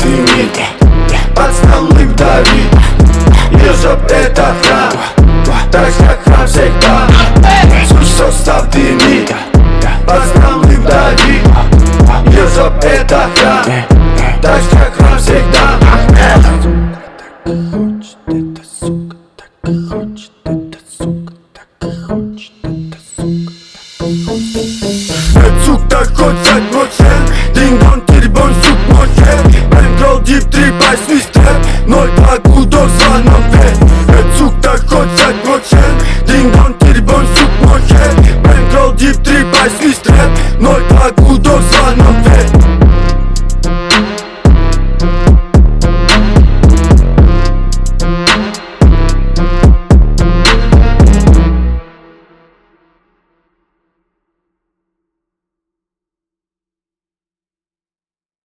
дымит, пацанам лык давит. Ее жоп это храм, так же как храм всегда. Звуч состав дымит, пацанам лык давит. Ее жоп это храм, так же как храм всегда. Так и хочет эта сука, так и хочет эта сука, так и хочет эта сука. Сук так хочет моцен, динг-дон, тирбон, сук моцен. Бэнкролл, дип, трип, айс, мистер, 0-2 гудок, звоном пет. Сук так хочет моцен, динг-дон, тирбон, сук моцен. Бэнкролл, дип, трип, айс, мистер, 0-2 гудок, звоном пет.